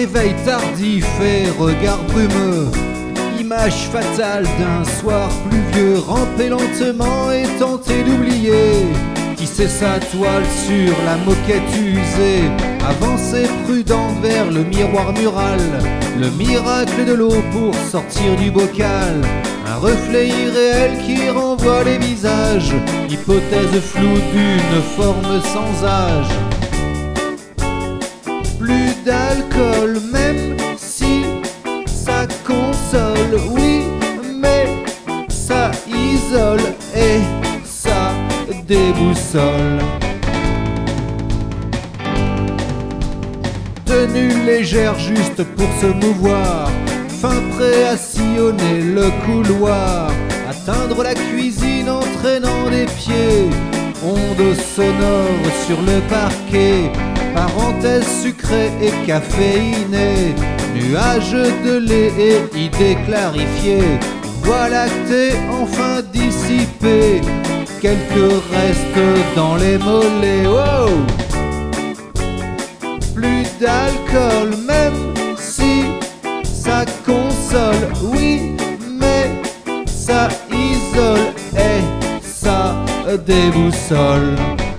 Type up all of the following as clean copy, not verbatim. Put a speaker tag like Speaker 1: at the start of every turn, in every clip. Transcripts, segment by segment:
Speaker 1: réveil tardif et regard brumeux, image fatale d'un soir pluvieux, ramper lentement et tenter d'oublier, tisser sa toile sur la moquette usée, avancer prudente vers le miroir mural, le miracle de l'eau pour sortir du bocal, un reflet irréel qui renvoie les visages, hypothèse floue d'une forme sans âge. Plus d'alcool même si ça console, oui, mais ça isole et ça déboussole. Tenue légère juste pour se mouvoir, fin prêt à sillonner le couloir, atteindre la cuisine en traînant des pieds, ondes sonores sur le parquet, parenthèse sucrée et caféinée, nuages de lait et idées clarifiées, voie lactée enfin dissipée, quelques restes dans les mollets. Oh, plus d'alcool même si ça console, oui, mais ça isole et ça déboussole.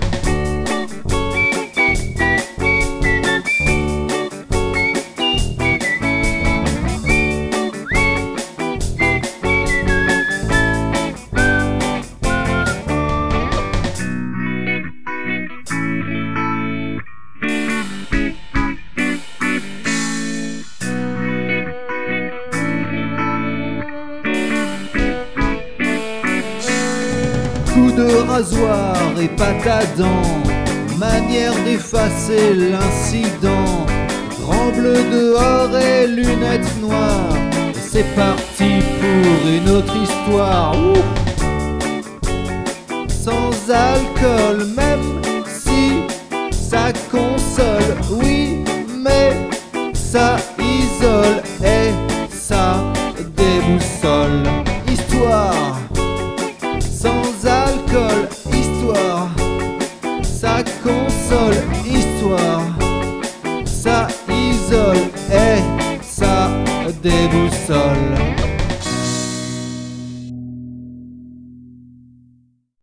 Speaker 1: Coup de rasoir et pâte à dents, manière d'effacer l'incident, grand bleu dehors et lunettes noires, et c'est parti pour une autre histoire. Ouh. Sans alcool même si ça console, oui, mais ça isole et ça déboussole. Histoire sans alcool, histoire, ça console, histoire, ça isole et ça déboussole.